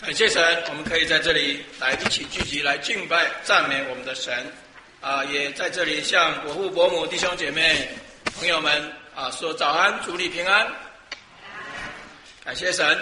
感谢神，我们可以在这里来一起聚集，来敬拜赞美我们的神。也在这里向伯父伯母弟兄姐妹朋友们说早安，主你平安。感谢神。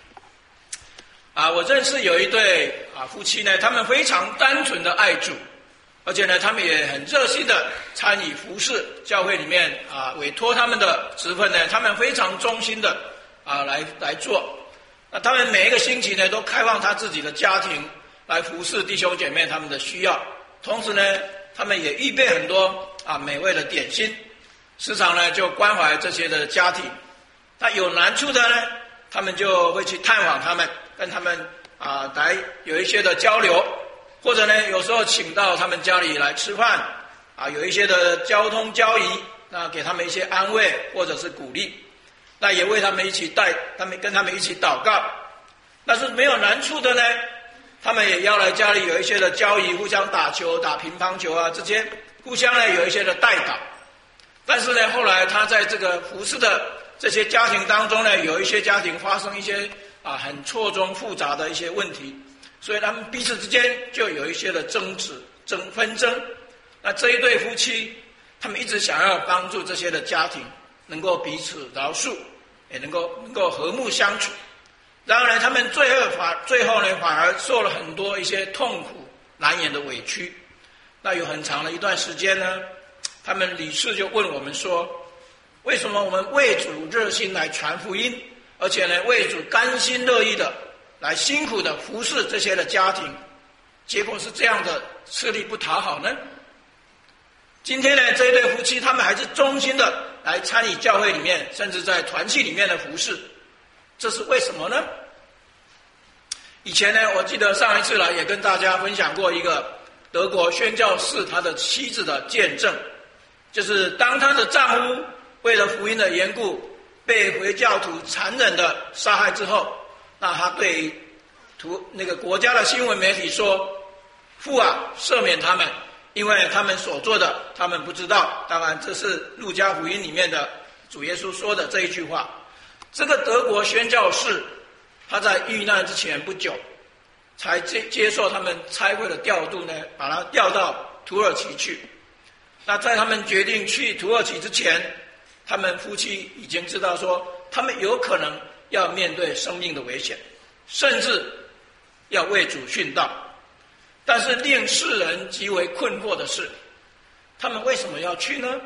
我认识有一对夫妻呢，他们非常单纯的爱主，而且呢，他们也很热心的参与服事，教会里面委托他们的职分呢，他们非常忠心的来做。那他们每一个星期呢，都开放他自己的家庭来服侍弟兄姐妹他们的需要，同时呢，他们也预备很多美味的点心，时常呢就关怀这些的家庭。那有难处的呢，他们就会去探访他们，跟他们来有一些的交流，或者呢有时候请到他们家里来吃饭，有一些的交通交谊，那给他们一些安慰或者是鼓励。那也为他们一起跟他们一起祷告。但是没有难处的呢，他们也要来家里有一些的交谊，互相打球、打乒乓球之间，互相呢有一些的代祷。但是呢，后来他在这个服侍的这些家庭当中呢，有一些家庭发生一些很错综复杂的一些问题，所以他们彼此之间就有一些的争执、纷争。那这一对夫妻，他们一直想要帮助这些的家庭能够彼此饶恕，也能够和睦相处。然而呢，他们最后呢，反而受了很多一些痛苦难言的委屈。那有很长的一段时间呢，他们理事就问我们说，为什么我们为主热心来传福音，而且呢为主甘心乐意的来辛苦的服侍这些的家庭，结果是这样的吃力不讨好呢？今天呢，这一对夫妻他们还是忠心的来参与教会里面，甚至在团契里面的服事，这是为什么呢？以前呢，我记得上一次来也跟大家分享过一个德国宣教士他的妻子的见证，就是当他的丈夫为了福音的缘故被回教徒残忍的杀害之后，那他对那个国家的新闻媒体说，父赦免他们，因为他们所做的他们不知道。当然这是路加福音里面的主耶稣说的这一句话。这个德国宣教士他在遇难之前不久才接受他们差会的调度呢，把他调到土耳其去。那在他们决定去土耳其之前，他们夫妻已经知道说他们有可能要面对生命的危险，甚至要为主殉道。但是令世人极为困惑的是，他们为什么要去呢？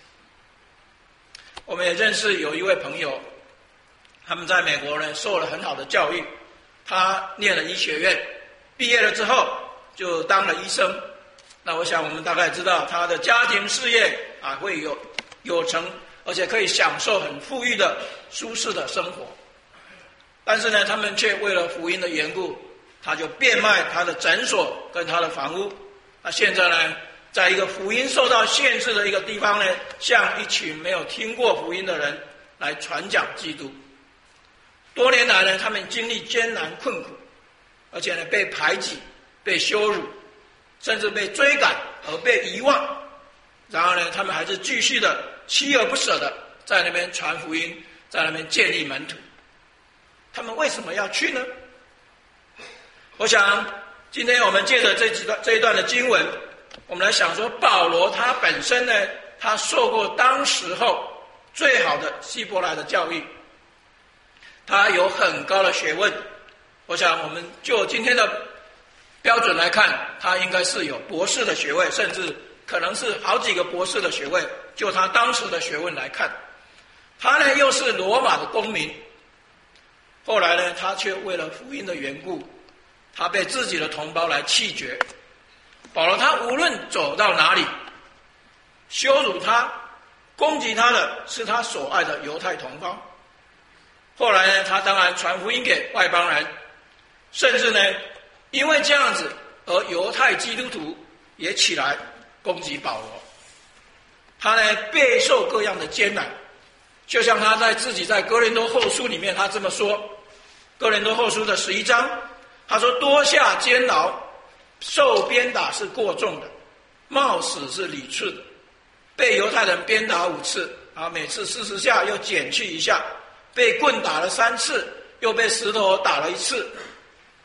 我们也认识有一位朋友，他们在美国呢受了很好的教育，他念了医学院，毕业了之后就当了医生。那我想我们大概知道他的家庭事业会有成，而且可以享受很富裕的舒适的生活。但是呢，他们却为了福音的缘故，他就变卖他的诊所跟他的房屋。那现在呢，在一个福音受到限制的一个地方呢，向一群没有听过福音的人来传讲基督。多年来呢，他们经历艰难困苦，而且呢被排挤、被羞辱，甚至被追赶而被遗忘。然而呢，他们还是继续的锲而不舍的在那边传福音，在那边建立门徒。他们为什么要去呢？我想今天我们借着这一段的经文，我们来想说，保罗他本身呢，他受过当时候最好的希伯来的教育，他有很高的学问。我想我们就今天的标准来看，他应该是有博士的学位，甚至可能是好几个博士的学位，就他当时的学问来看。他呢又是罗马的公民，后来呢他却为了福音的缘故，他被自己的同胞来弃绝。保罗他无论走到哪里，羞辱他、攻击他的是他所爱的犹太同胞。后来呢，他当然传福音给外邦人，甚至呢因为这样子而犹太基督徒也起来攻击保罗。他呢备受各样的艰难，就像他自己在哥林多后书里面他这么说，哥林多后书的11章，他说，多下监牢，受鞭打是过重的，冒死是理次的。被犹太人鞭打5次，每次40下又减去1下，被棍打了3次，又被石头打了1次。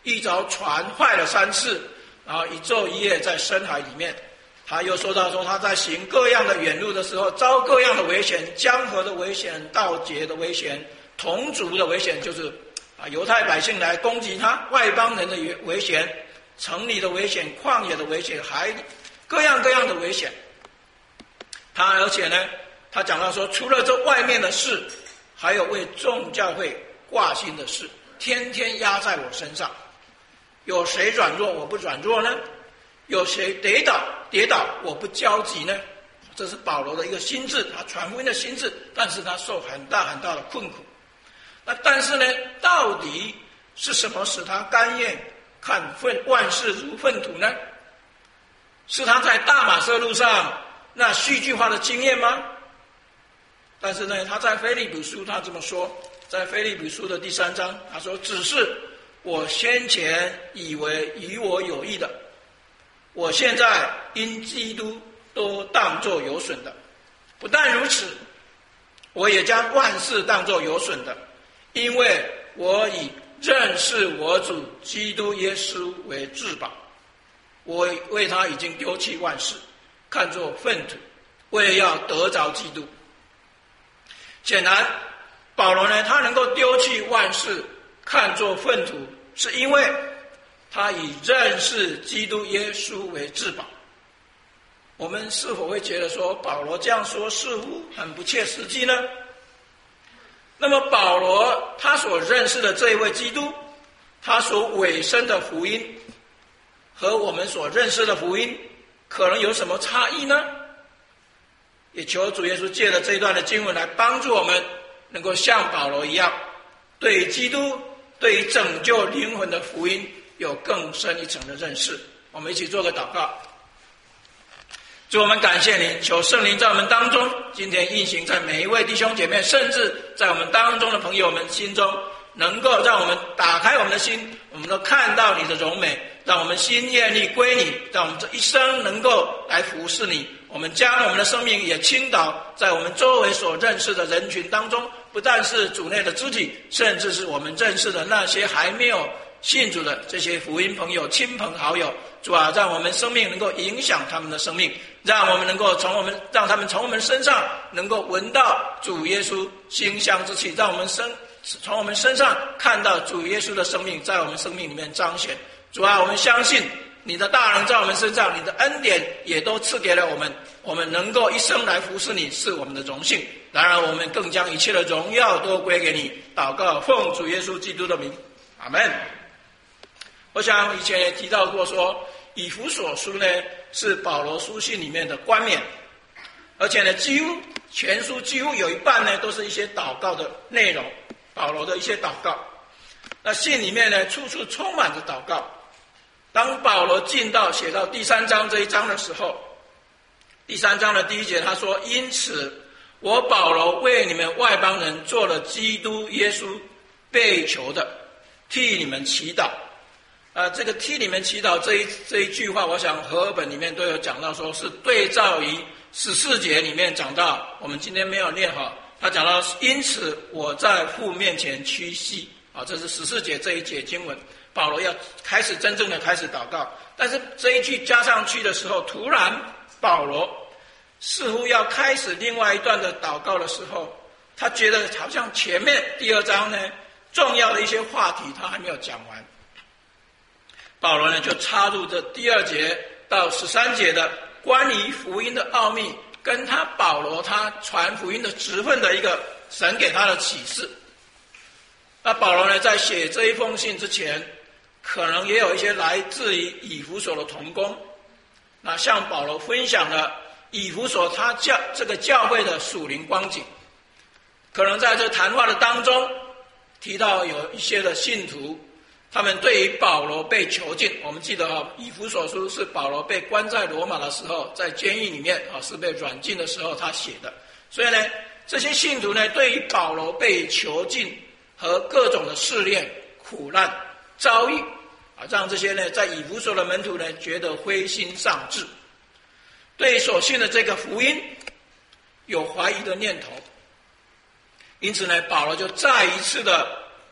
一艘船坏了3次，然后一昼一夜在深海里面。他又说到说他在行各样的远路的时候，遭各样的危险，江河的危险，盗劫的危险，同族的危险，就是犹太百姓来攻击他，外邦人的危险，城里的危险，旷野的危险，海里各样各样的危险。而且呢，他讲到说，除了这外面的事，还有为众教会挂心的事，天天压在我身上。有谁软弱我不软弱呢？有谁跌倒我不焦急呢？这是保罗的一个心志，他传福音的心志，但是他受很大很大的困苦。那但是呢，到底是什么使他甘愿看万事如粪土呢？是他在大马色路上那戏剧化的经验吗？但是呢，他在腓立比书他这么说，在腓立比书的第3章，他说：只是我先前以为与我有益的，我现在因基督都当作有损的。不但如此，我也将万事当作有损的，因为我以认识我主基督耶稣为至宝。我为他已经丢弃万事，看作粪土，为了要得着基督。显然保罗呢，他能够丢弃万事看作粪土，是因为他以认识基督耶稣为至宝。我们是否会觉得说，保罗这样说似乎很不切实际呢？那么保罗他所认识的这一位基督，他所委身的福音，和我们所认识的福音可能有什么差异呢？也求主耶稣借着这一段的经文来帮助我们，能够像保罗一样，对于基督，对于拯救灵魂的福音有更深一层的认识。我们一起做个祷告。主，我们感谢你，求圣灵在我们当中今天运行在每一位弟兄姐妹，甚至在我们当中的朋友们心中，能够让我们打开我们的心，我们都看到你的荣美，让我们心愿力归你，让我们这一生能够来服侍你。我们将我们的生命也倾倒在我们周围所认识的人群当中，不但是主内的肢体，甚至是我们认识的那些还没有信主的这些福音朋友、亲朋好友。主啊，让我们生命能够影响他们的生命，让我们能够让他们从我们身上能够闻到主耶稣馨香之气，让我们从我们身上看到主耶稣的生命在我们生命里面彰显。主啊，我们相信你的大能在我们身上，你的恩典也都赐给了我们，我们能够一生来服侍你是我们的荣幸。然而我们更将一切的荣耀都归给你。祷告奉主耶稣基督的名，阿们。我想以前也提到过说，以弗所书呢是保罗书信里面的冠冕，而且呢几乎全书几乎有一半呢都是一些祷告的内容，保罗的一些祷告。那信里面呢处处充满着祷告。当保罗写到第3章这一章的时候，第3章的第1节他说：因此我保罗为你们外邦人做了基督耶稣被囚的，替你们祈祷。这个替你们祈祷这一句话，我想和合本里面都有讲到，说是对照于14节里面讲到，我们今天没有念好，他讲到因此我在父面前屈膝，这是14节这一节经文，保罗要真正的开始祷告。但是这一句加上去的时候，突然保罗似乎要开始另外一段的祷告的时候，他觉得好像前面第2章呢重要的一些话题他还没有讲完。保罗呢就插入这第2节到13节的关于福音的奥秘，跟保罗他传福音的职分的一个神给他的启示。那保罗呢在写这一封信之前，可能也有一些来自于以弗所的同工，那向保罗分享了以弗所他这个教会的属灵光景。可能在这谈话的当中提到有一些的信徒，他们对于保罗被囚禁，我们记得以弗所书是保罗被关在罗马的时候，在监狱里面是被软禁的时候他写的。所以呢，这些信徒呢对于保罗被囚禁和各种的试炼、苦难、遭遇让这些呢在以弗所的门徒呢觉得灰心丧志，对所信的这个福音有怀疑的念头。因此呢，保罗就再一次的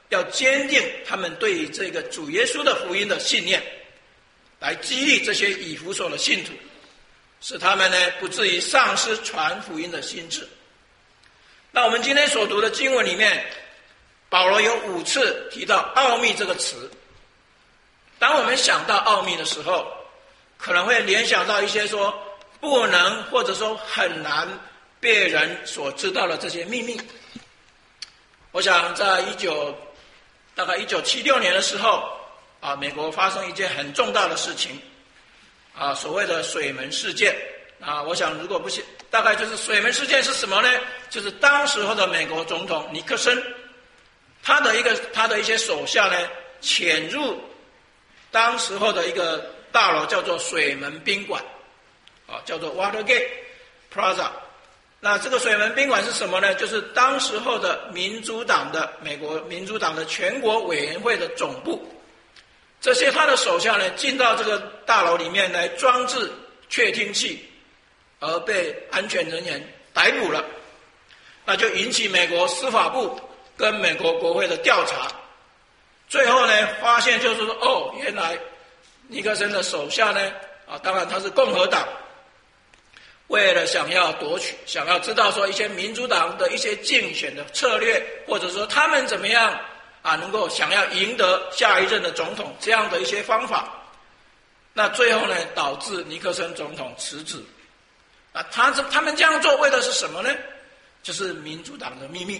要坚定他们对于这个主耶稣的福音的信念，来激励这些以弗所的信徒，使他们呢不至于丧失传福音的心志。那我们今天所读的经文里面，保罗有5次提到奥秘这个词。当我们想到奥秘的时候，可能会联想到一些说不能或者说很难被人所知道的这些秘密。我想在大概1976年的时候美国发生一件很重大的事情所谓的水门事件我想如果不是大概就是水门事件是什么呢？就是当时候的美国总统尼克森，他的一些手下呢潜入当时候的一个大楼叫做水门宾馆叫做 Watergate Plaza。那这个水门宾馆是什么呢？就是当时候的美国民主党的全国委员会的总部。这些他的手下呢进到这个大楼里面来装置窃听器，而被安全人员逮捕了。那就引起美国司法部跟美国国会的调查。最后呢发现就是说原来尼克森的手下呢当然他是共和党，为了想要知道说一些民主党的一些竞选的策略，或者说他们怎么样能够想要赢得下一任的总统这样的一些方法。那最后呢导致尼克森总统辞职。他们这样做为的是什么呢？就是民主党的秘密。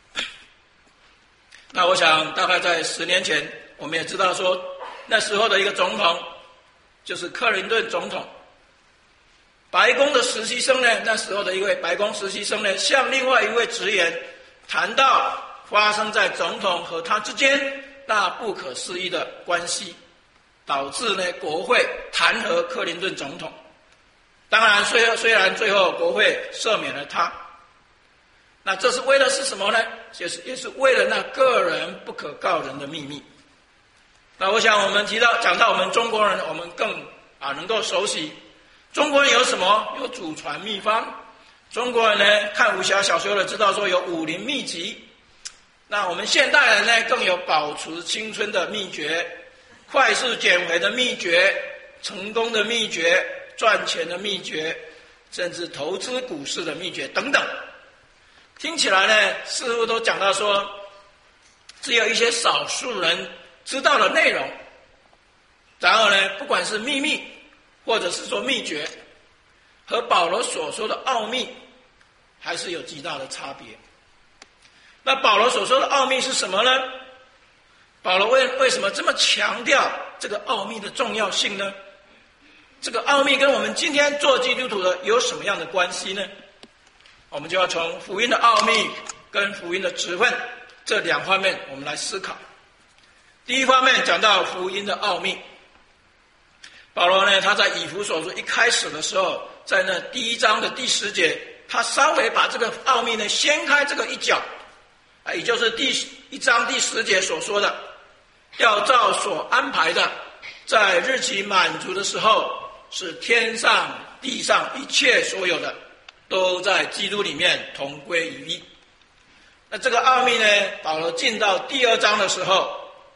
那我想大概在10年前，我们也知道说那时候的一个总统就是克林顿总统。白宫的实习生呢，那时候的一位白宫实习生呢，向另外一位职员谈到发生在总统和他之间那不可思议的关系，导致呢国会弹劾克林顿总统。当然虽然最后国会赦免了他，那这是为了是什么呢？也是为了那个人不可告人的秘密。那我想我们讲到我们中国人，我们更能够熟悉中国人有什么？有祖传秘方。中国人呢看武侠小说的知道说有武林秘籍。那我们现代人呢更有保持青春的秘诀，快速减肥的秘诀，成功的秘诀，赚钱的秘诀，甚至投资股市的秘诀等等。听起来呢似乎都讲到说只有一些少数人知道的内容。然而呢不管是秘密或者是说秘诀，和保罗所说的奥秘还是有极大的差别。那保罗所说的奥秘是什么呢？保罗为什么这么强调这个奥秘的重要性呢？这个奥秘跟我们今天做基督徒的有什么样的关系呢？我们就要从福音的奥秘跟福音的职分这2方面我们来思考。第一方面讲到福音的奥秘，保罗呢他在以弗所书一开始的时候，在那第1章的第10节，他稍微把这个奥秘呢掀开这个一角，也就是第1章第10节所说的，要照所安排的，在日期满足的时候，使天上地上一切所有的都在基督里面同归于一。那这个奥秘呢，保罗进到第2章的时候，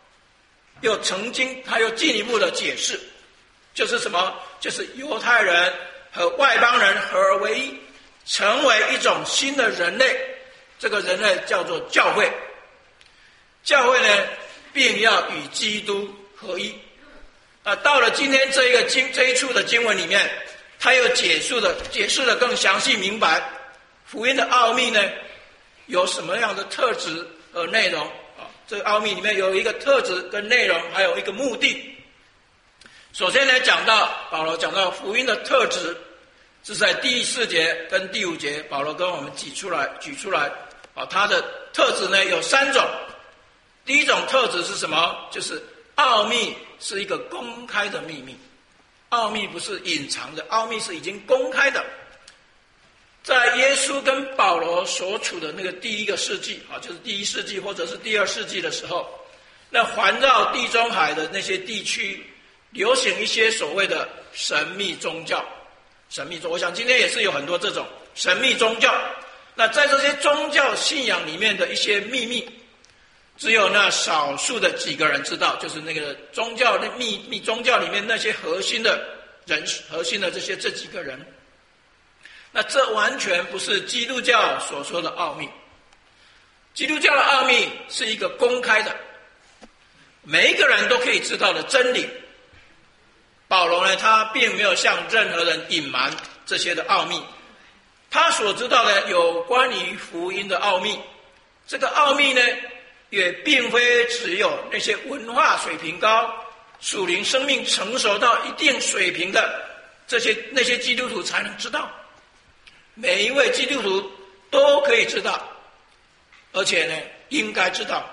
他又进一步的解释，就是什么？就是犹太人和外邦人合而为一，成为一种新的人类。这个人类叫做教会。教会呢并要与基督合一。到了今天这一处的经文里面，他又解释的更详细明白福音的奥秘呢有什么样的特质和内容。这个奥秘里面有一个特质跟内容，还有一个目的。首先呢保罗讲到福音的特质，是在第4节跟第5节，保罗跟我们举出来它的特质呢有3种。第一种特质是什么？就是奥秘是一个公开的秘密。奥秘不是隐藏的，奥秘是已经公开的。在耶稣跟保罗所处的那个第1个世纪就是第1世纪或者是第2世纪的时候，那环绕地中海的那些地区流行一些所谓的神秘宗教。我想今天也是有很多这种神秘宗教。那在这些宗教信仰里面的一些秘密， 只有那少数的几个人知道，就是那个宗教的秘宗教里面那些核心的人，核心的这几个人。那这完全不是基督教所说的奥秘。基督教的奥秘是一个公开的，每一个人都可以知道的真理。保罗呢，他并没有向任何人隐瞒这些的奥秘，他所知道的有关于福音的奥秘。这个奥秘呢，也并非只有那些文化水平高、属灵生命成熟到一定水平的那些基督徒才能知道，每一位基督徒都可以知道，而且呢，应该知道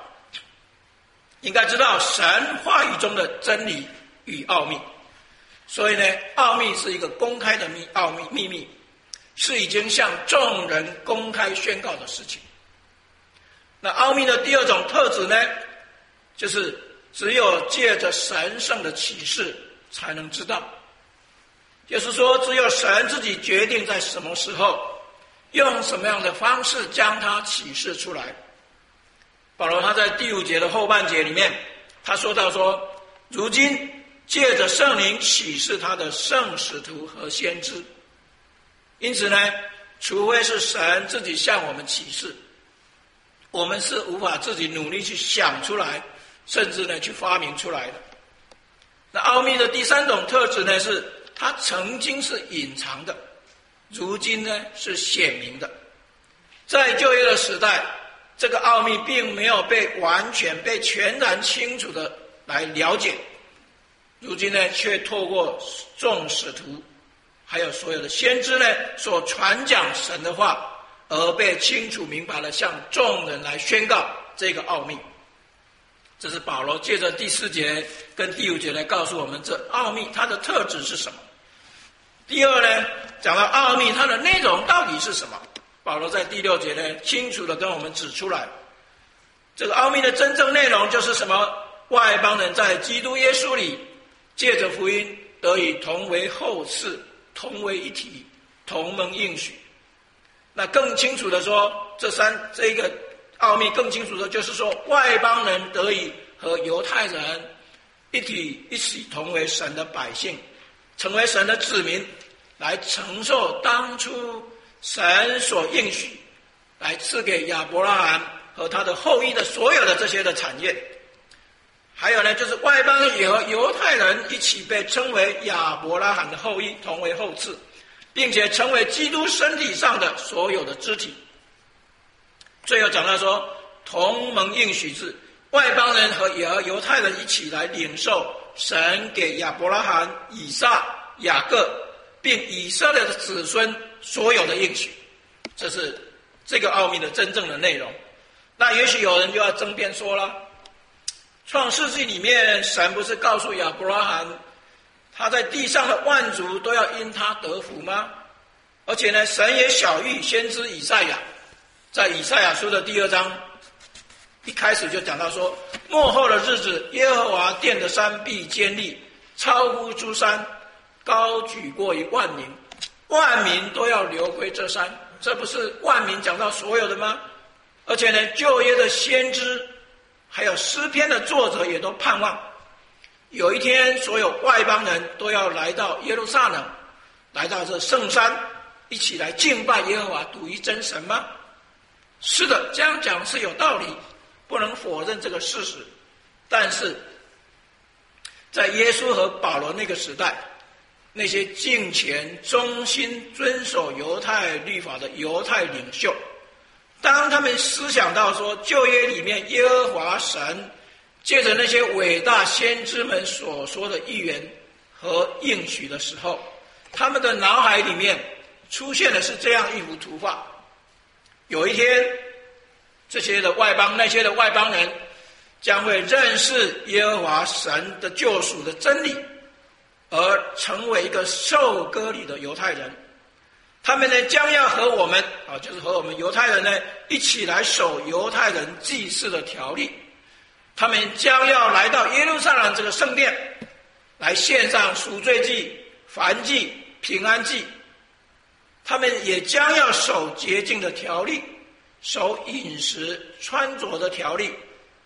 神话语中的真理与奥秘。所以呢，奥秘是一个公开的秘密，是已经向众人公开宣告的事情。那奥秘的第二种特质呢，就是只有借着神圣的启示才能知道，就是说只有神自己决定在什么时候用什么样的方式将它启示出来。保罗他在第5节的后半节里面，他说到说，如今借着圣灵启示他的圣使徒和先知。因此呢，除非是神自己向我们启示，我们是无法自己努力去想出来，甚至呢去发明出来的。那奥秘的第3种特质呢，是它曾经是隐藏的，如今呢是显明的。在旧约的时代，这个奥秘并没有被全然清楚的来了解，如今呢却透过众使徒还有所有的先知呢所传讲神的话，而被清楚明白了向众人来宣告这个奥秘。这是保罗借着第4节跟第5节来告诉我们，这奥秘它的特质是什么。第二呢，讲到奥秘它的内容到底是什么，保罗在第6节呢清楚的跟我们指出来，这个奥秘的真正内容就是什么？外邦人在基督耶稣里借着福音得以同为后嗣，同为一体，同蒙应许。那更清楚的说，这个奥秘更清楚的就是说，外邦人得以和犹太人一起同为神的百姓，成为神的子民，来承受当初神所应许来赐给亚伯拉罕和他的后裔的所有的这些的产业。还有呢，就是外邦人也和犹太人一起被称为亚伯拉罕的后裔，同为后嗣，并且成为基督身体上的所有的肢体。最后讲到说，同蒙应许是外邦人也和犹太人一起来领受神给亚伯拉罕、以撒、雅各并以色列的子孙所有的应许。这是这个奥秘的真正的内容。那也许有人就要争辩说了，创世纪里面神不是告诉亚伯拉罕，他在地上的万族都要因他得福吗？而且呢，神也晓谕先知以赛亚，在以赛亚书的第2章一开始就讲到说，末后的日子，耶和华殿的山必坚立，超乎诸山，高举过于万民，万民都要流归这山。这不是万民讲到所有的吗？而且呢，旧约的先知还有诗篇的作者也都盼望有一天所有外邦人都要来到耶路撒冷，来到这圣山，一起来敬拜耶和华独一真神吗？是的，这样讲是有道理，不能否认这个事实。但是在耶稣和保罗那个时代，那些敬虔忠心遵守犹太律法的犹太领袖，当他们思想到说旧约里面耶和华神借着那些伟大先知们所说的预言和应许的时候，他们的脑海里面出现的是这样一幅图画：有一天，那些的外邦人将会认识耶和华神的救赎的真理，而成为一个受割礼的犹太人。他们呢，将要和我们就是和我们犹太人呢一起来守犹太人祭祀的条例。他们将要来到耶路撒冷这个圣殿，来献上赎罪祭、燔祭、平安祭。他们也将要守洁净的条例，守饮食穿着的条例，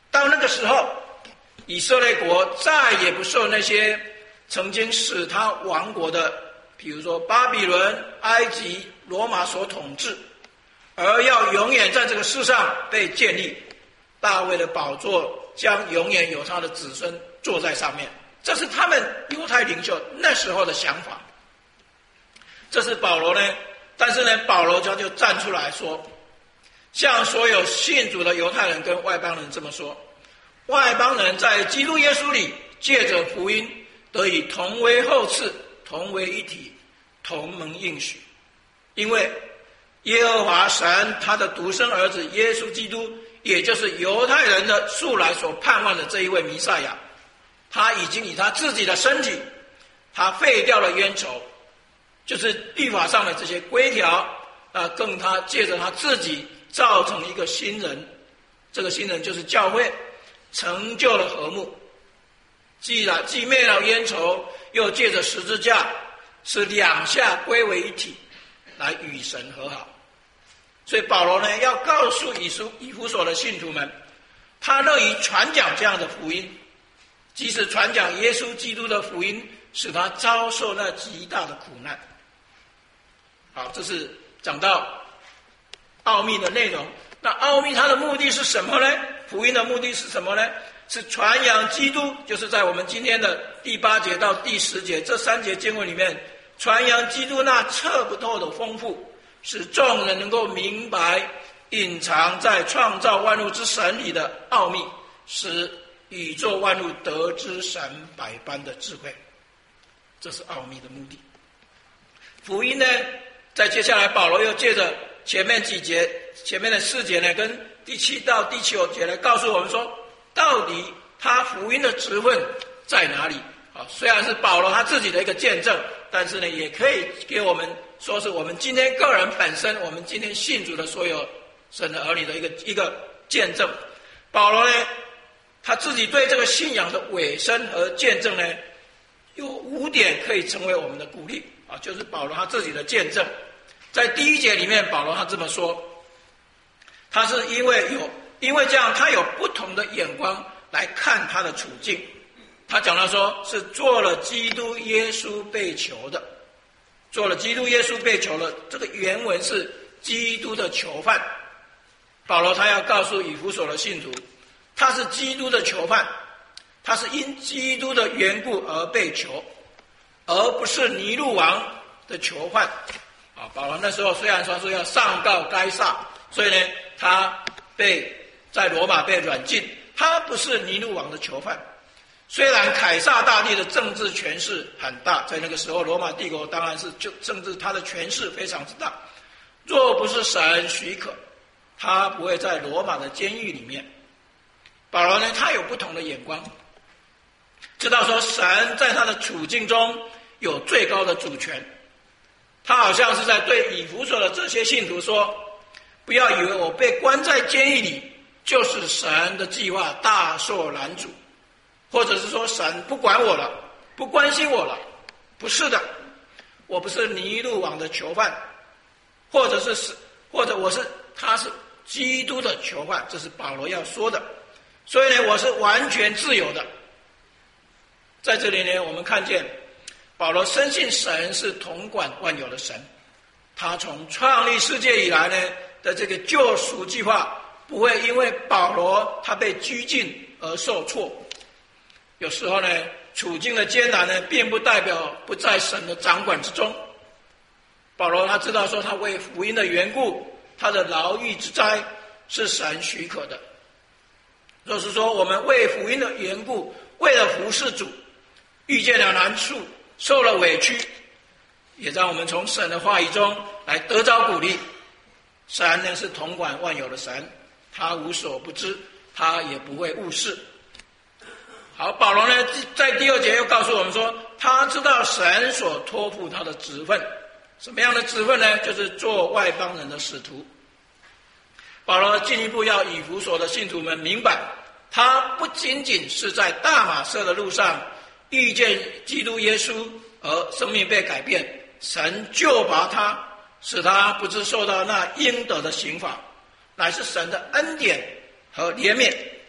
到那个时候，以色列国再也不受那些曾经使他亡国的，比如说巴比伦、埃及、罗马所统治，而要永远在这个世上被建立。大卫的宝座将永远有他的子孙坐在上面，这是他们犹太领袖那时候的想法。这是保罗呢，但是呢，保罗他就站出来说，向所有信主的犹太人跟外邦人这么说：外邦人在基督耶稣里借着福音得以同为后嗣，同为一体，同蒙应许。因为耶和华神他的独生儿子耶稣基督，也就是犹太人的素来所盼望的这一位弥赛亚，他已经以他自己的身体，他废掉了冤仇，就是律法上的这些规条，更他借着他自己造成一个新人，这个新人就是教会，成就了和睦，既灭了冤仇，又借着十字架使两下归为一体，来与神和好。所以保罗呢，要告诉以弗所的信徒们，他乐于传讲这样的福音，即使传讲耶稣基督的福音，使他遭受那极大的苦难。好，这是讲到奥秘的内容。那奥秘它的目的是什么呢？福音的目的是什么呢？是传扬基督，就是在我们今天的第8节到第10节这3节经文里面，传扬基督那测不透的丰富，使众人能够明白隐藏在创造万物之神里的奥秘，使宇宙万物得知神百般的智慧。这是奥秘的目的。福音呢，在接下来保罗又借着前面几节，前面的4节呢，跟第7到第9节来告诉我们说，到底他福音的职分在哪里？虽然是保罗他自己的一个见证，但是呢，也可以给我们说是我们今天个人本身，我们今天信主的所有神的儿女的一个见证。保罗呢，他自己对这个信仰的委身和见证呢，有5点可以成为我们的鼓励就是保罗他自己的见证。在第1节里面，保罗他这么说，他是因为这样，他有不同的眼光来看他的处境。他讲到说，是做了基督耶稣被囚的，做了基督耶稣被囚了。这个原文是基督的囚犯。保罗他要告诉以弗所的信徒，他是基督的囚犯，他是因基督的缘故而被囚，而不是尼禄王的囚犯。保罗那时候虽然说是要上告该撒，所以呢，他在罗马被软禁，他不是尼禄王的囚犯。虽然凯撒大帝的政治权势很大，在那个时候罗马帝国当然是政治他的权势非常之大，若不是神许可，他不会在罗马的监狱里面。保罗呢，他有不同的眼光，知道说神在他的处境中有最高的主权。他好像是在对以弗所的这些信徒说，不要以为我被关在监狱里就是神的计划大受拦阻，或者是说神不管我了，不关心我了。不是的，我不是尼禄王的囚犯，或者他是基督的囚犯，这是保罗要说的。所以呢，我是完全自由的。在这里呢，我们看见保罗深信神是统管万有的神，他从创立世界以来呢的这个救赎计划，不会因为保罗他被拘禁而受挫。有时候呢，处境的艰难呢，并不代表不在神的掌管之中。保罗他知道说，他为福音的缘故，他的牢狱之灾是神许可的。若是说我们为福音的缘故，为了服事主，遇见了难处，受了委屈，也让我们从神的话语中来得着鼓励。神呢是统管万有的神，他无所不知，他也不会误事。好，保罗呢在第2节又告诉我们说，他知道神所托付他的职分。什么样的职分呢？就是做外邦人的使徒。保罗进一步要以弗所的信徒们明白，他不仅仅是在大马色的路上遇见基督耶稣而生命被改变，神救拔他，使他不致受到那应得的刑罚，乃是神的恩典和怜悯，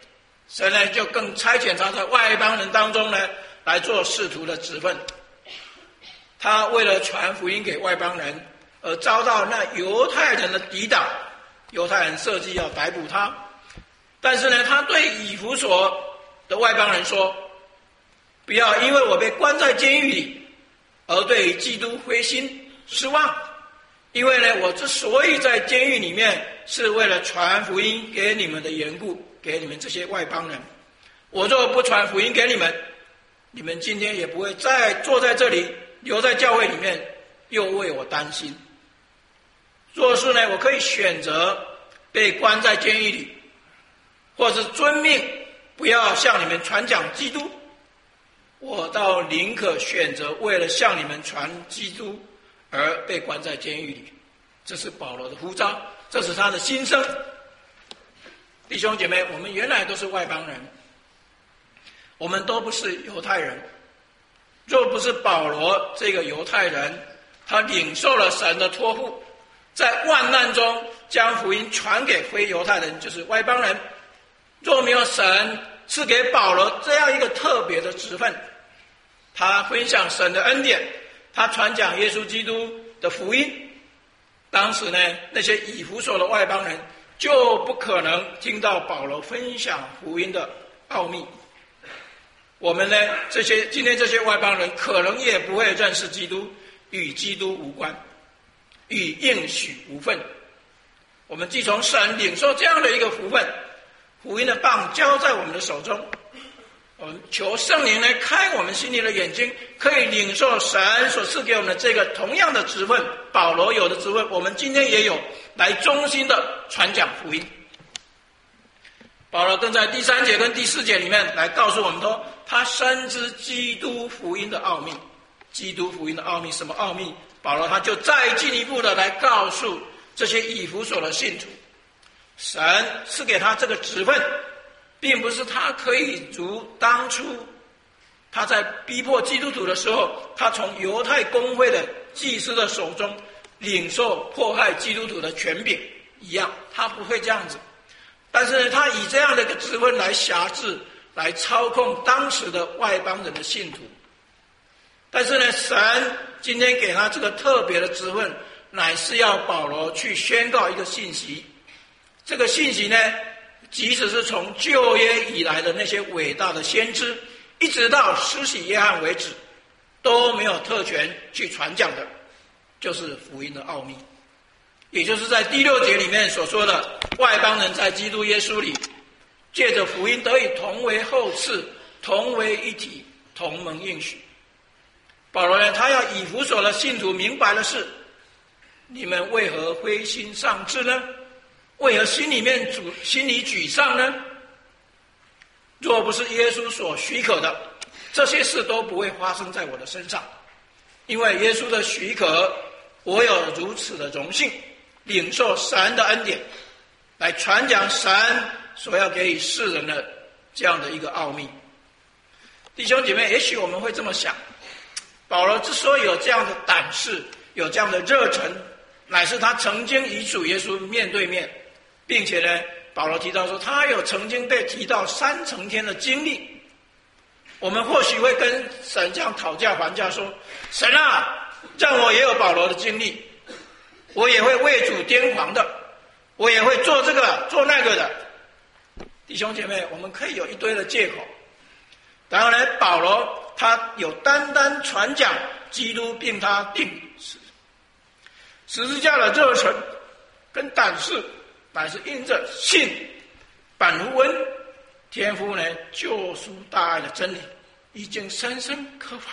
神呢就更差遣他在外邦人当中呢来做使徒的职分。他为了传福音给外邦人，而遭到那犹太人的抵挡，犹太人设计要逮捕他。但是呢，他对以弗所的外邦人说，不要因为我被关在监狱里而对基督灰心失望，因为呢，我之所以在监狱里面，是为了传福音给你们的缘故，给你们这些外邦人。我若不传福音给你们，你们今天也不会再坐在这里，留在教会里面，又为我担心。若是呢，我可以选择被关在监狱里，或是遵命不要向你们传讲基督，我倒宁可选择为了向你们传基督而被关在监狱里。这是保罗的呼召，这是他的心声。弟兄姐妹，我们原来都是外邦人，我们都不是犹太人。若不是保罗这个犹太人，他领受了神的托付，在万难中将福音传给非犹太人，就是外邦人。若没有神赐给保罗这样一个特别的职分，他分享神的恩典，他传讲耶稣基督的福音，当时呢，那些以弗所的外邦人就不可能听到保罗分享福音的奥秘。我们呢，今天这些外邦人可能也不会认识基督，与基督无关，与应许无分。我们既从神领受这样的一个福分，福音的棒交在我们的手中，我们求圣灵来开我们心里的眼睛，可以领受神所赐给我们的这个同样的职分，保罗有的职分，我们今天也有，来忠心的传讲福音。保罗更在第3节跟第4节里面来告诉我们说，他深知基督福音的奥秘。基督福音的奥秘，什么奥秘？保罗他就再进一步的来告诉这些以弗所的信徒，神赐给他这个职分，并不是他可以如当初他在逼迫基督徒的时候，他从犹太公会的祭司的手中领受迫害基督徒的权柄一样，他不会这样子。但是呢，他以这样的一个职分来辖制，来操控当时的外邦人的信徒。但是呢，神今天给他这个特别的职分，乃是要保罗去宣告一个信息。这个信息呢，即使是从旧约以来的那些伟大的先知，一直到施洗约翰为止，都没有特权去传讲的，就是福音的奥秘。也就是在第6节里面所说的，外邦人在基督耶稣里，借着福音得以同为后嗣，同为一体，同蒙应许。保罗呢，他要以弗所的信徒明白的是，你们为何灰心丧志呢？为何心里沮丧呢？若不是耶稣所许可的，这些事都不会发生在我的身上。因为耶稣的许可，我有如此的荣幸，领受神的恩典，来传讲神所要给予世人的这样的一个奥秘。弟兄姐妹，也许我们会这么想，保罗之所以有这样的胆识，有这样的热忱，乃是他曾经与主耶稣面对面，并且呢，保罗提到说，他有曾经被提到3层天的经历。我们或许会跟神这样讨价还价说，神啊，让我也有保罗的经历，我也会为主癫狂的，我也会做这个做那个的。弟兄姐妹，我们可以有一堆的借口。然后呢，保罗他有单单传讲基督并他定十字架的热忱跟胆识，乃是因着信本乎恩，天父呢救赎大爱的真理已经深深刻法。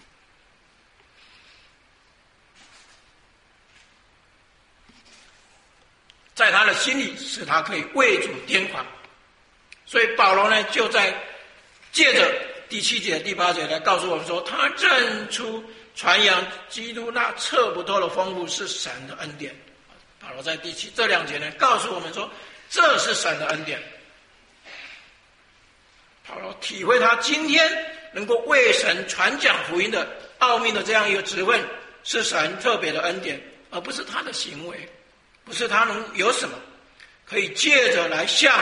在他的心里，使他可以为主癫狂。所以保罗呢，就在借着第7节、第8节来告诉我们说，他认出传扬基督那测不透的丰富是神的恩典。保罗在第7这2节呢，告诉我们说，这是神的恩典。保罗体会他今天能够为神传讲福音的奥秘的这样一个职分，是神特别的恩典，而不是他的行为，不是他能有什么可以借着来向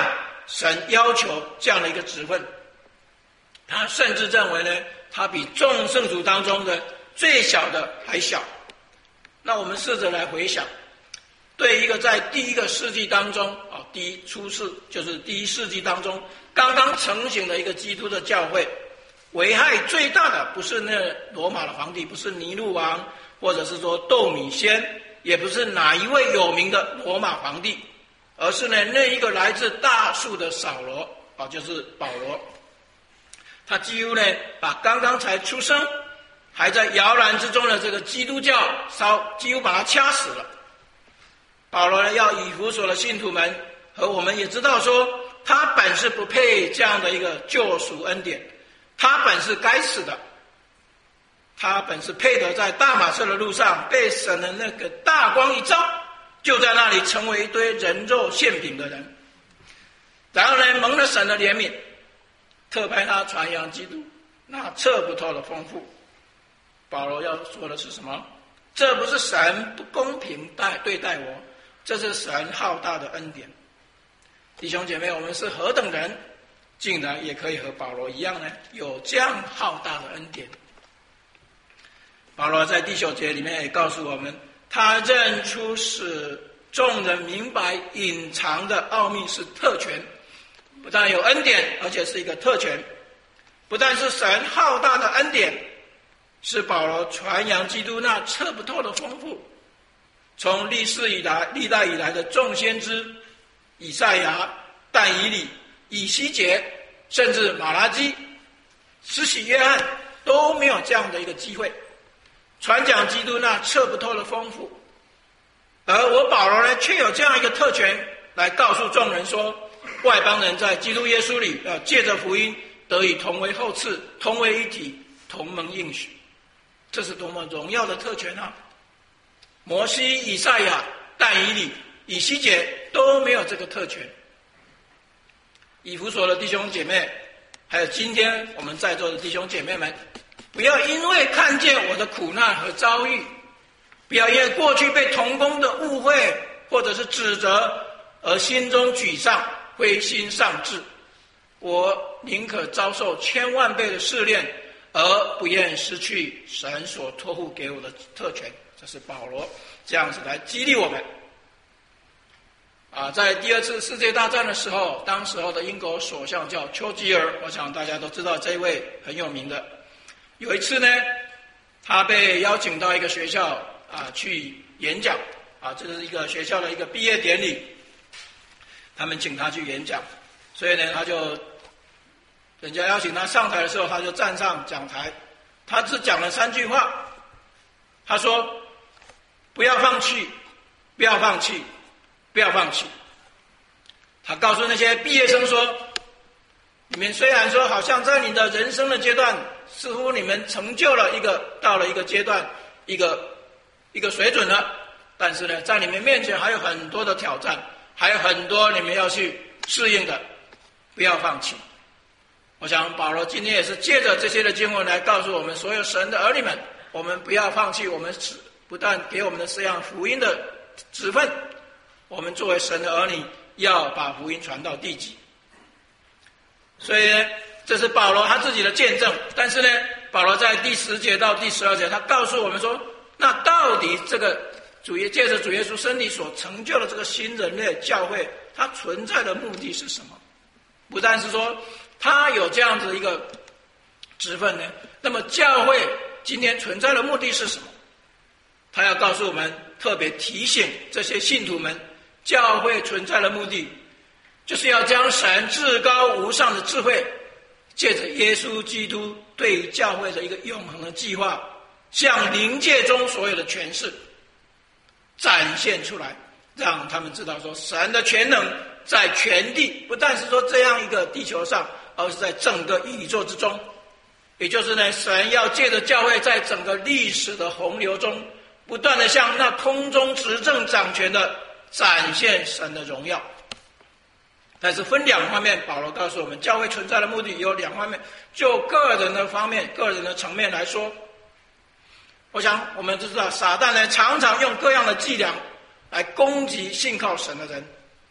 神要求这样的一个职分。他甚至认为呢，他比众圣徒当中的最小的还小。那我们试着来回想，对一个在第一个世纪当中就是第一世纪当中刚刚成型的一个基督的教会，危害最大的不是那罗马的皇帝，不是尼禄王，或者是说窦米先，也不是哪一位有名的罗马皇帝，而是呢那一个来自大数的扫罗就是保罗。他几乎呢把刚刚才出生还在摇篮之中的这个基督教几乎把他掐死了。保罗呢要以弗所的信徒们和我们也知道说，他本是不配这样的一个救赎恩典，他本是该死的，他本是配得在大马色的路上被神的那个大光一照，就在那里成为一堆人肉馅饼的人。然后呢蒙了神的怜悯，特派他传扬基督那测不透的丰富。保罗要说的是什么？这不是神不公平对待我，这是神浩大的恩典。弟兄姐妹，我们是何等人，竟然也可以和保罗一样呢，有这样浩大的恩典。保罗在第9节里面也告诉我们，他认出使众人明白隐藏的奥秘是特权，不但有恩典，而且是一个特权。不但是神浩大的恩典，是保罗传扬基督那测不透的丰富。从历代以来的众先知以赛亚、但以理、以西结，甚至马拉基、施洗约翰都没有这样的一个机会传讲基督那测不透的丰富。而我保罗呢，却有这样一个特权，来告诉众人说，外邦人在基督耶稣里要借着福音得以同为后嗣，同为一体，同蒙应许。这是多么荣耀的特权啊！摩西、以赛亚、但以理、以西结都没有这个特权。以弗所的弟兄姐妹，还有今天我们在座的弟兄姐妹们，不要因为看见我的苦难和遭遇，不要因为过去被同工的误会或者是指责而心中沮丧、灰心丧志。我宁可遭受1000万倍的试炼，而不愿失去神所托付给我的特权。这是保罗这样子来激励我们。在第2次世界大战的时候，当时候的英国首相叫丘吉尔，我想大家都知道这一位很有名的。有一次呢，他被邀请到一个学校去演讲这是一个学校的一个毕业典礼，他们请他去演讲，所以呢人家邀请他上台的时候，他就站上讲台，他只讲了3句话。他说：不要放弃，不要放弃，不要放弃。他告诉那些毕业生说，你们虽然说好像在你的人生的阶段，似乎你们成就了到了一个阶段，一个水准了，但是呢，在你们面前还有很多的挑战，还有很多你们要去适应的，不要放弃。我想保罗今天也是借着这些的经文来告诉我们所有神的儿女们，我们不要放弃，我们不但给我们的这样福音的职分，我们作为神的儿女要把福音传到地极。所以呢，这是保罗他自己的见证。但是呢，保罗在第10节到第12节，他告诉我们说，那到底这个借着主耶稣身体所成就的这个新人类教会，它存在的目的是什么？不但是说他有这样子一个职分呢，那么教会今天存在的目的是什么？他要告诉我们，特别提醒这些信徒们，教会存在的目的就是要将神至高无上的智慧，借着耶稣基督对教会的一个永恒的计划，向灵界中所有的权势展现出来，让他们知道说，神的全能在全地，不但是说这样一个地球上，而是在整个宇宙之中。也就是呢，神要借着教会在整个历史的洪流中，不断的向那空中执政掌权的展现神的荣耀。但是分2方面，保罗告诉我们，教会存在的目的有2方面。就个人的方面，个人的层面来说，我想我们都知道，撒旦呢常常用各样的伎俩来攻击信靠神的人。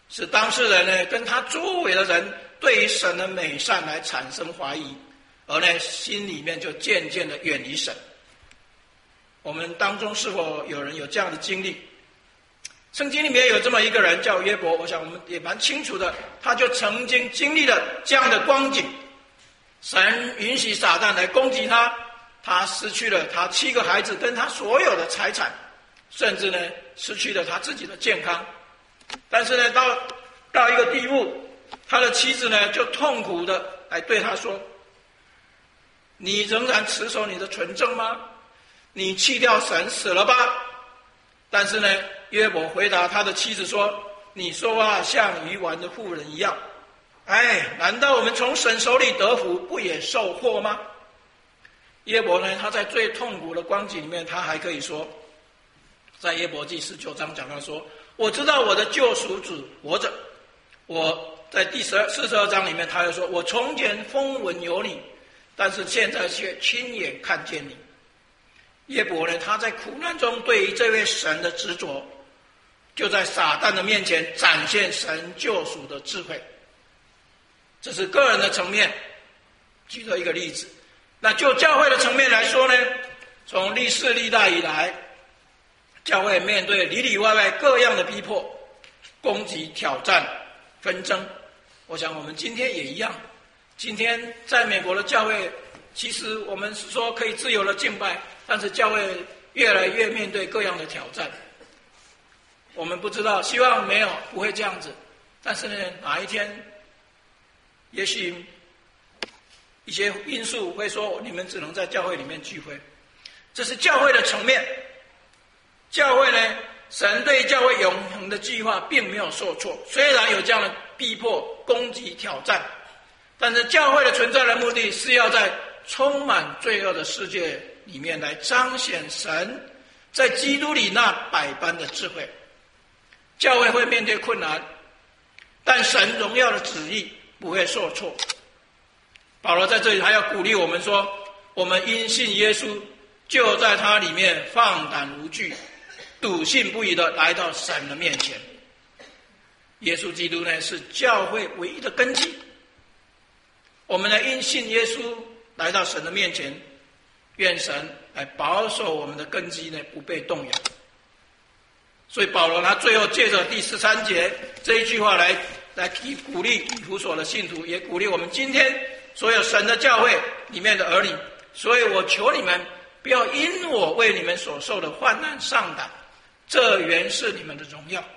使当事人呢跟他周围的人对于神的美善来产生怀疑，而呢心里面就渐渐的远离神。我们当中是否有人有这样的经历？圣经里面有这么一个人叫约伯，我想我们也蛮清楚的，他就曾经经历了这样的光景。神允许撒旦来攻击他，他失去了他7个孩子跟他所有的财产，甚至呢失去了他自己的健康。但是呢到一个地步，他的妻子呢就痛苦的来对他说，你仍然持守你的纯正吗？你弃掉神死了吧？但是呢约伯回答他的妻子说，你说话像愚顽的妇人一样。难道我们从神手里得福，不也受祸吗？约伯呢，他在最痛苦的光景里面，他还可以说，在约伯记19章讲到说，我知道我的救赎主活着。我在第42章里面，他又说，我从前风闻有你，但是现在却亲眼看见你。约伯呢，他在苦难中对于这位神的执着，就在撒旦的面前展现神救赎的智慧。这是个人的层面，举了一个例子。那就教会的层面来说呢，从历世历代以来，教会面对里里外外各样的逼迫、攻击、挑战、纷争。我想我们今天也一样。今天在美国的教会，其实我们是说可以自由的敬拜，但是教会越来越面对各样的挑战。我们不知道，希望不会这样子。但是呢，哪一天也许一些因素会说你们只能在教会里面聚会，这是教会的层面。教会呢，神对教会永恒的计划并没有受挫，虽然有这样的逼迫、攻击、挑战，但是教会的存在的目的是要在充满罪恶的世界里面来彰显神在基督里那百般的智慧。教会会面对困难，但神荣耀的旨意不会受挫。保罗在这里还要鼓励我们说，我们因信耶稣，就在他里面放胆无惧，笃信不疑的来到神的面前。耶稣基督呢，是教会唯一的根基。我们呢，因信耶稣来到神的面前，愿神来保守我们的根基呢，不被动摇。所以保罗他最后借着第13节这一句话来鼓励以弗所的信徒，也鼓励我们今天所有神的教会里面的儿女。所以我求你们不要因我为你们所受的患难丧胆，这原是你们的荣耀。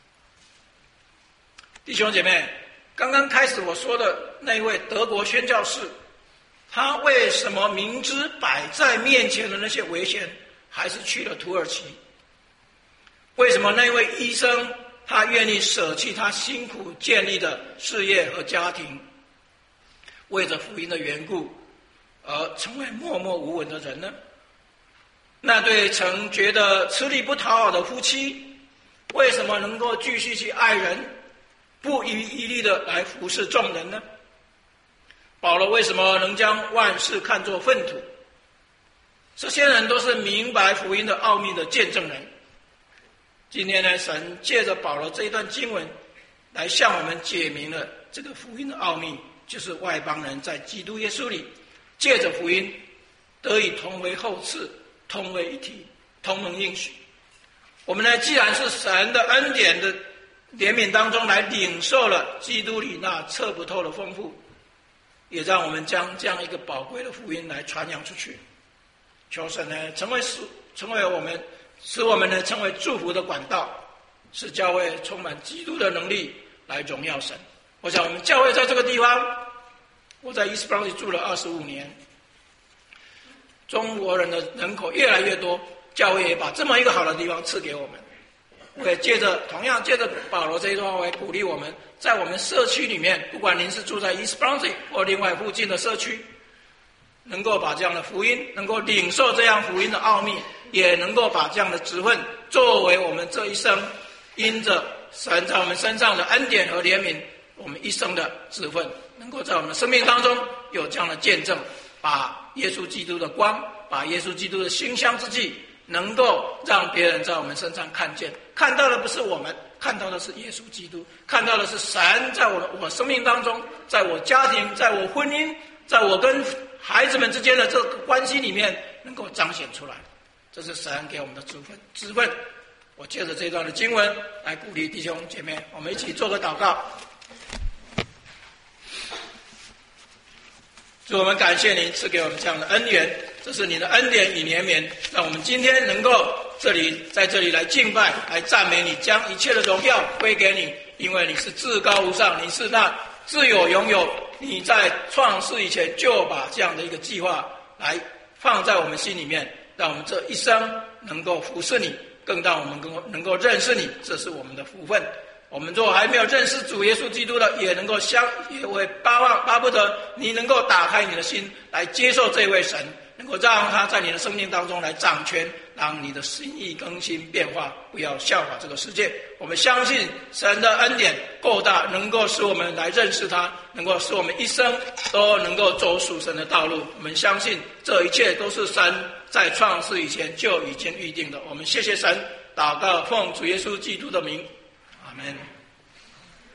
弟兄姐妹，刚刚开始我说的那一位德国宣教士，他为什么明知摆在面前的那些危险，还是去了土耳其？为什么那位医生他愿意舍弃他辛苦建立的事业和家庭，为着福音的缘故而成为默默无闻的人呢？那对曾觉得吃力不讨好的夫妻，为什么能够继续去爱人，不遗余力的来服侍众人呢？保罗为什么能将万事看作粪土？这些人都是明白福音的奥秘的见证人。今天呢，神借着保罗这一段经文来向我们解明了这个福音的奥秘，就是外邦人在基督耶稣里借着福音得以同为后嗣，同为一体，同蒙应许。我们呢，既然是神的恩典的怜悯当中来领受了基督里那测不透的丰富，也让我们将这样一个宝贵的福音来传扬出去。求神呢，使我们呢成为祝福的管道，使教会充满基督的能力来荣耀神。我想我们教会在这个地方，我在 East Bronx 住了25年，中国人的人口越来越多，教会也把这么一个好的地方赐给我们。我也同样借着保罗这一段话来鼓励我们，在我们社区里面，不管您是住在 East Bronx 或另外附近的社区，能够把这样的福音，能够领受这样福音的奥秘，也能够把这样的职分作为我们这一生因着神在我们身上的恩典和怜悯，我们一生的职分，能够在我们的生命当中有这样的见证，把耶稣基督的光，把耶稣基督的馨香之际，能够让别人在我们身上看见，看到的不是我们， 看到的是耶稣基督，看到的是神在我生命当中，在我家庭，在我婚姻，在我跟孩子们之间的这个关系里面能够彰显出来。这是神给我们的职分。我借着这段的经文来鼓励弟兄姐妹，我们一起做个祷告。主，我们感谢您赐给我们这样的恩典，这是你的恩典与怜悯，让我们今天能够在这里来敬拜，来赞美你，将一切的荣耀归给你，因为你是至高无上，你是那自有永有，你在创世以前就把这样的一个计划来放在我们心里面，让我们这一生能够服侍你，更让我们能够认识你，这是我们的福分。我们若还没有认识主耶稣基督的，也会巴不得你能够打开你的心来接受这位神，能够让他在你的生命当中来掌权，让你的心意更新变化，不要效法这个世界。我们相信神的恩典够大，能够使我们来认识他，能够使我们一生都能够走属神的道路。我们相信这一切都是神在创世以前就已经预定的。我们谢谢神，祷告奉主耶稣基督的名，阿们。